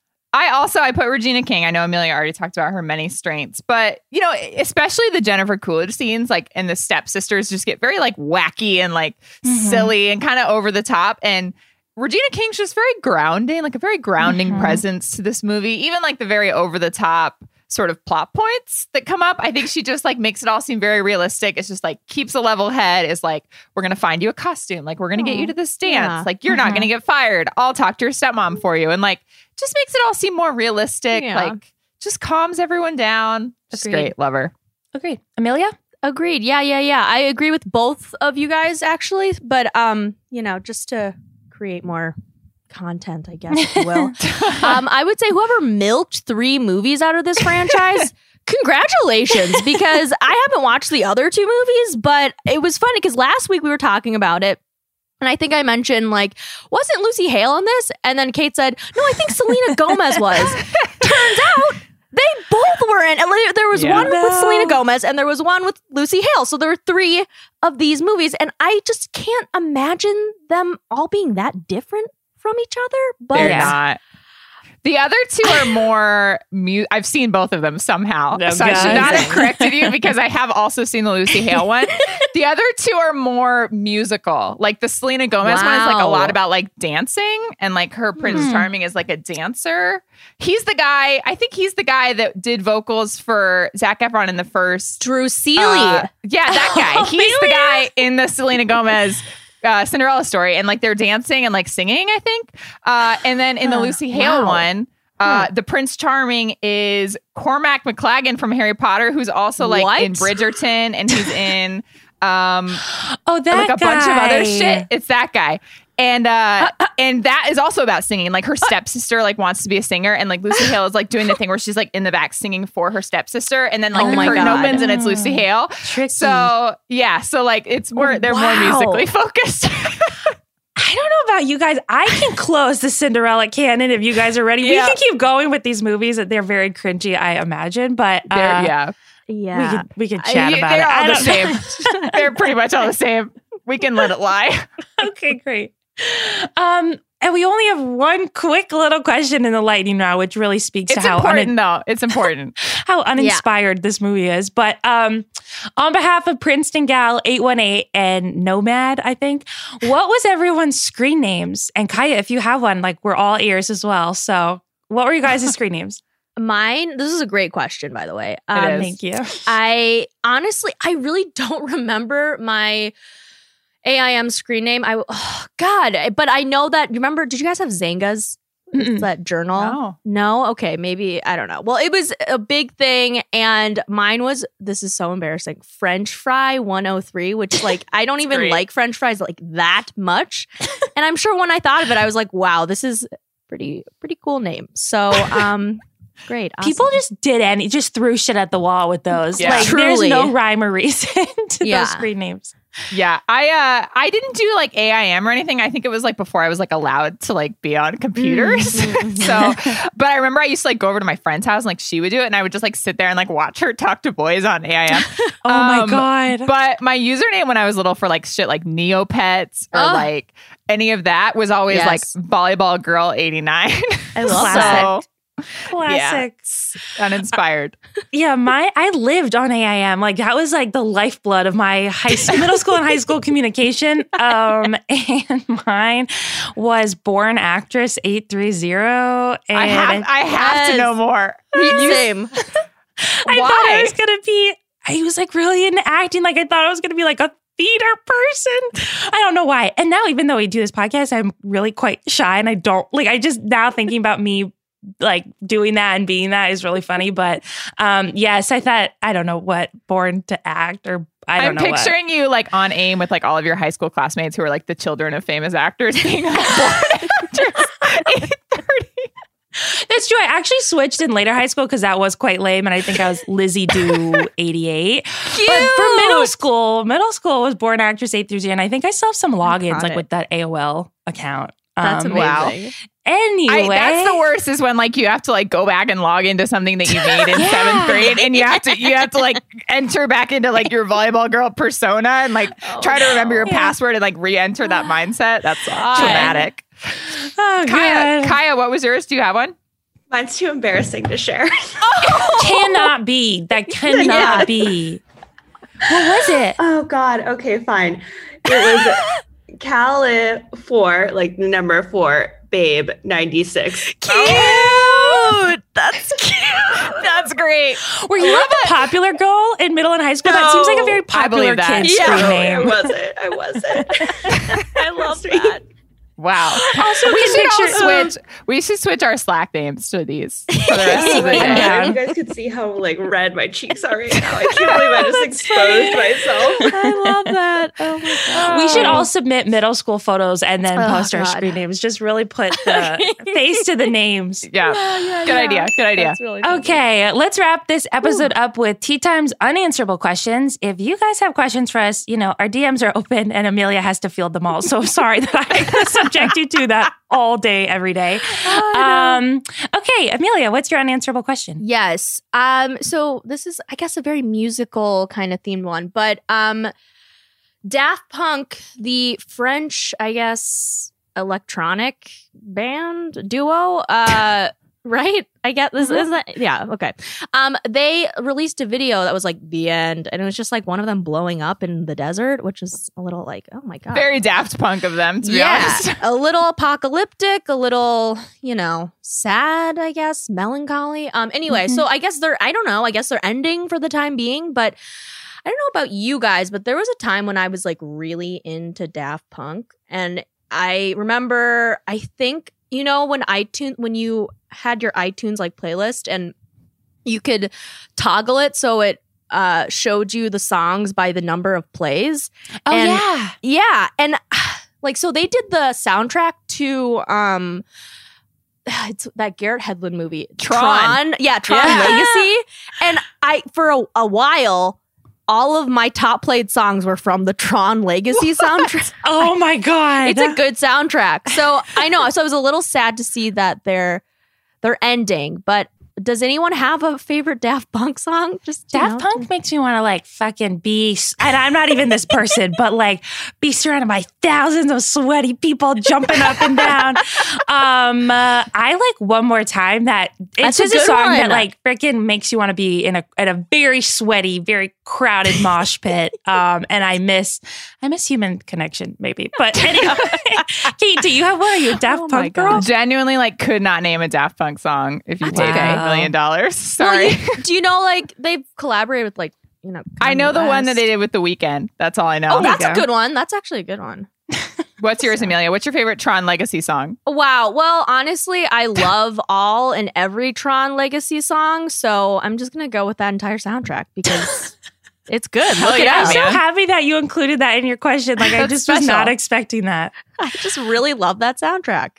I put Regina King. I know Amelia already talked about her many strengths, but especially the Jennifer Coolidge scenes, and the stepsisters just get very wacky and silly and kind of over the top. And Regina King's just very grounding, a very grounding presence to this movie. Even the very over the top sort of plot points that come up. I think she just like makes it all seem very realistic. It's just like keeps a level head. Is like, we're going to find you a costume. Like, we're going to get you to this dance. Yeah. Like, you're not going to get fired. I'll talk to your stepmom for you. And like, just makes it all seem more realistic. Yeah. Like, just calms everyone down. Just Agreed. great. Love her. Agreed. Amelia? Agreed. Yeah. I agree with both of you guys actually, but just to create more content, I guess, if you will. I would say whoever milked 3 movies out of this franchise, congratulations, because I haven't watched the other 2 movies, but it was funny because last week we were talking about it. And I think I mentioned, like, wasn't Lucy Hale in this? And then Kate said, no, I think Selena Gomez was. Turns out they both were in. And there was one with Selena Gomez and there was one with Lucy Hale. So there were 3 of these movies. And I just can't imagine them all being that different from each other. But They're not. The other 2 are more I've seen both of them somehow. Oh, so I should God. not have corrected you because I have also seen the Lucy Hale one. The other 2 are more musical. Like the Selena Gomez one is like a Wow. lot about like dancing, and like her Prince Charming is like a dancer. He's the guy that did vocals for Zac Efron in the first Drew Seeley. yeah, that guy. Oh, He's the guy in the Selena Gomez Cinderella story, and like they're dancing and like singing, I think. And then in the Lucy Hale one, the Prince Charming is Cormac McLagan from Harry Potter, who's also like What? in Bridgerton, and he's in Oh, that like a bunch of other guy. shit. It's that guy. And that is also about singing. Like her stepsister like wants to be a singer, and like Lucy Hale is like doing the thing where she's like in the back singing for her stepsister, and then like Oh the my curtain God. opens and it's Lucy Hale. Tricky. So yeah, so like it's more they're more Wow. musically focused. I don't know about you guys. I can close the Cinderella canon if you guys are ready. Yeah. We can keep going with these movies. They're very cringy, I imagine, but yeah, Yeah. we could chat about they're it. all I the don't same. They're pretty much all the same. We can let it lie. Okay, great. And we only have one quick little question in the lightning round, which really speaks It's to how important though. It's important. how uninspired this movie is. But on behalf of Princeton Gal 818 and Nomad, I think, what was everyone's screen names? And Kaya, if you have one, like we're all ears as well. So what were you guys' screen names? Mine, this is a great question, by the way. It is. Thank you. I really don't remember my AIM screen name. But I know that, remember, did you guys have Zynga's? Mm-mm. That journal? No. No? Okay, maybe, I don't know. Well, it was a big thing, and mine was, this is so embarrassing, French Fry 103, which like, I don't even great. like French fries like that much. And I'm sure when I thought of it, I was like, wow, this is pretty cool name. So, great. Awesome. People just threw shit at the wall with those. Yeah. Like Truly. there's no rhyme or reason to Yeah. those screen names. Yeah, I didn't do like AIM or anything. I think it was like before I was like allowed to like be on computers. So, but I remember I used to like go over to my friend's house and like she would do it, and I would just like sit there and like watch her talk to boys on AIM. Oh my God. But my username when I was little for like shit like Neopets or Oh. like any of that was always Yes. like Volleyball Girl 89. I love Classic. that. Classic. Uninspired. Yeah, I lived on AIM. Like that was like the lifeblood of my middle school and high school communication. And mine was Born Actress 830. And I have to Yes. know more. Same. I thought Why? I was gonna be. I was like really into acting. Like I thought I was gonna be like a theater person. I don't know why. And now, even though we do this podcast, I'm really quite shy, and I don't like. I just now thinking about me like doing that and being that is really funny. But yes, I thought I don't know what Born to Act or I don't I'm know. picturing you like on AIM with like all of your high school classmates who are like the children of famous actors being like Born Actors 830. That's true. I actually switched in later high school because that was quite lame, and I think I was Lizzie Do 88. But for middle school was Born Actress 830, and I think I still have some logins got like it. with that AOL account. That's amazing. wow. Anyway, That's the worst is when like you have to like go back and log into something that you made in seventh grade, and you have to like enter back into like your volleyball girl persona and like try to remember your password and like re-enter that mindset. That's traumatic. Oh, God. Kaya, what was yours? Do you have one? Mine's too embarrassing to share. Cannot be. That cannot Yeah. be. What was it? Oh God. Okay, fine. It was Cal 4, like the number 4, Babe 96. Cute. cute. That's cute. That's great. Were you like the popular girl in middle and high school? That seems like a very popular believe that. kid's screen name. I wasn't. I love that. Wow. Also, We should switch our Slack names to these for the rest of the Yeah. day. Yeah. You guys could see how like red my cheeks are right now. I can't believe I just exposed myself. I love that. Oh my god. We should all submit middle school photos and then Oh, post our God. screen names. Just really put the face to the names. Yeah. Good idea. Good idea. That's really funny. Okay, let's wrap this episode up with Tea Time's unanswerable questions. If you guys have questions for us, our DMs are open and Amelia has to field them all. So sorry that I subject you to that all day, every day. Okay, Amelia, what's your unanswerable question? Yes. So this is, I guess, a very musical kind of themed one, but Daft Punk, the French, I guess, electronic band duo, right? I get this. Is that? Yeah. Okay. They released a video that was like the end, and it was just like one of them blowing up in the desert, which is a little like, oh my god, Very Daft Punk of them, to be honest. a little apocalyptic, a little, sad, I guess, melancholy. Anyway, so I guess I don't know. I guess they're ending for the time being, but I don't know about you guys, but there was a time when I was like really into Daft Punk, and I remember, I think, when you had your iTunes like playlist and you could toggle it so it showed you the songs by the number of plays. Oh, And- yeah. Yeah, and like so they did the soundtrack to it's that Garrett Hedlund movie, Tron. Yeah, Tron Yeah. Legacy. And I for a while, all of my top played songs were from the Tron Legacy soundtrack. Oh my God. It's a good soundtrack. So I know. So I was a little sad to see that they're ending. But does anyone have a favorite Daft Punk song? Just Daft Punk makes me want to like fucking be, and I'm not even this person, but like be surrounded by thousands of sweaty people jumping up and down. I like One More Time. That it's That's a just a good song one. that like freaking makes you want to be in a very sweaty, very crowded mosh pit. And I miss human connection maybe. But anyway, Kate, do you have one? Are you a Daft Oh my Punk girl? Genuinely, could not name a Daft Punk song if you paid okay. $1 million. Sorry. Do you know like they've collaborated with like I know the one that West? they did with The Weeknd. That's all I know. Oh, that's go. a good one. That's actually a good one. What's yours, Amelia? What's your favorite Tron Legacy song? Wow. Well, honestly, I love all and every Tron Legacy song, so I'm just gonna go with that entire soundtrack because it's good. Hell Look it yeah, up. I'm so man. happy that you included that in your question. Like I That's just was special. not expecting that. I just really love that soundtrack.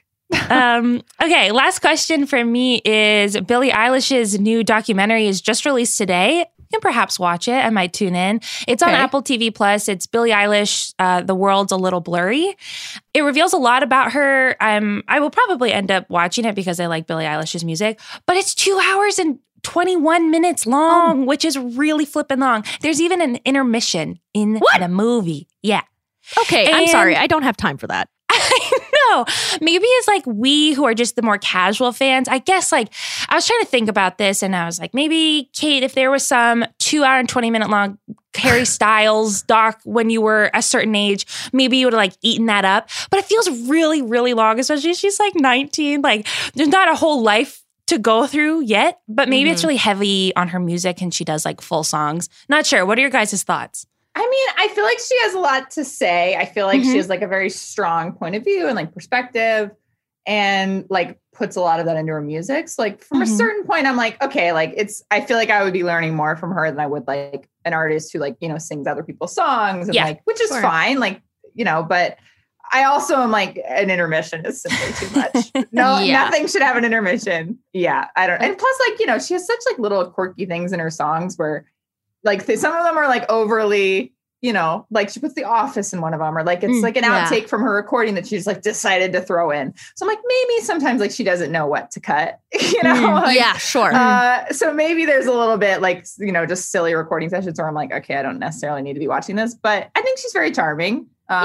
Okay, last question for me is Billie Eilish's new documentary is just released today. You can perhaps watch it. I might tune in. It's on Okay. Apple TV Plus. It's Billie Eilish, The World's a Little Blurry. It reveals a lot about her. I will probably end up watching it because I like Billie Eilish's music, but it's 2 hours and 21 minutes long, which is really flipping long. There's even an intermission in the movie. Yeah. Okay, I'm And- sorry. I don't have time for that. I know. Maybe it's like we who are just the more casual fans. I guess like I was trying to think about this and I was like, maybe Kate, if there was some 2 hour and 20 minute long Harry Styles doc when you were a certain age, maybe you would have like eaten that up. But it feels really, really long, especially she's like 19. Like there's not a whole life to go through yet, but maybe it's really heavy on her music and she does like full songs. Not sure. What are your guys' thoughts? I mean, I feel like she has a lot to say. I feel like she has like a very strong point of view and like perspective and like puts a lot of that into her music. So like from a certain point, I'm like, okay, like I feel like I would be learning more from her than I would like an artist who like, sings other people's songs and like, which is fine. Like, but I also am like an intermission is simply too much. No, nothing should have an intermission. Yeah. I don't. And plus like, she has such like little quirky things in her songs where like some of them are like overly, like she puts The Office in one of them, or like it's like an outtake from her recording that she's like decided to throw in. So I'm like, maybe sometimes like she doesn't know what to cut, Like, Yeah, sure. so maybe there's a little bit like, just silly recording sessions where I'm like, okay, I don't necessarily need to be watching this, but I think she's very charming.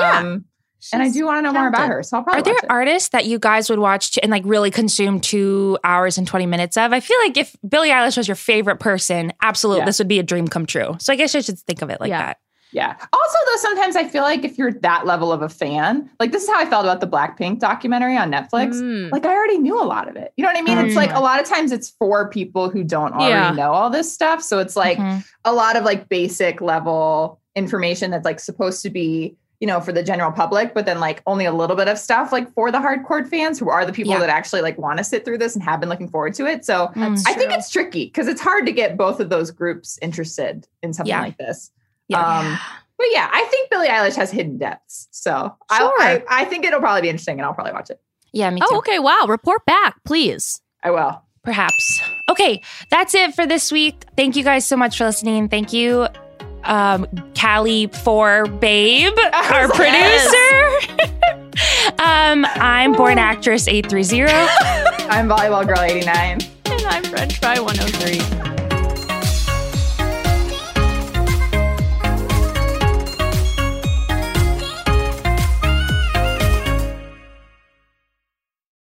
And I do want to know more about her. So I'll probably Are there watch it. artists that you guys would watch and like really consume 2 hours and 20 minutes of? I feel like if Billie Eilish was your favorite person, absolutely, this would be a dream come true. So I guess I should think of it like that. Yeah. Also, though, sometimes I feel like if you're that level of a fan, like this is how I felt about the Blackpink documentary on Netflix. Like I already knew a lot of it. You know what I mean? It's like a lot of times it's for people who don't already know all this stuff. So it's like a lot of like basic level information that's like supposed to be, you know, for the general public, but then like only a little bit of stuff like for the hardcore fans who are the people that actually like want to sit through this and have been looking forward to it. So I think it's tricky because it's hard to get both of those groups interested in something like this. Yeah. But yeah, I think Billie Eilish has hidden depths. So I think it'll probably be interesting and I'll probably watch it. Yeah, me too. Oh, okay. Wow. Report back, please. I will. Perhaps. Okay, that's it for this week. Thank you guys so much for listening. Thank you, Callie for Babe, our producer. I'm Born Actress 830. I'm Volleyball Girl 89. And I'm French Fry 103.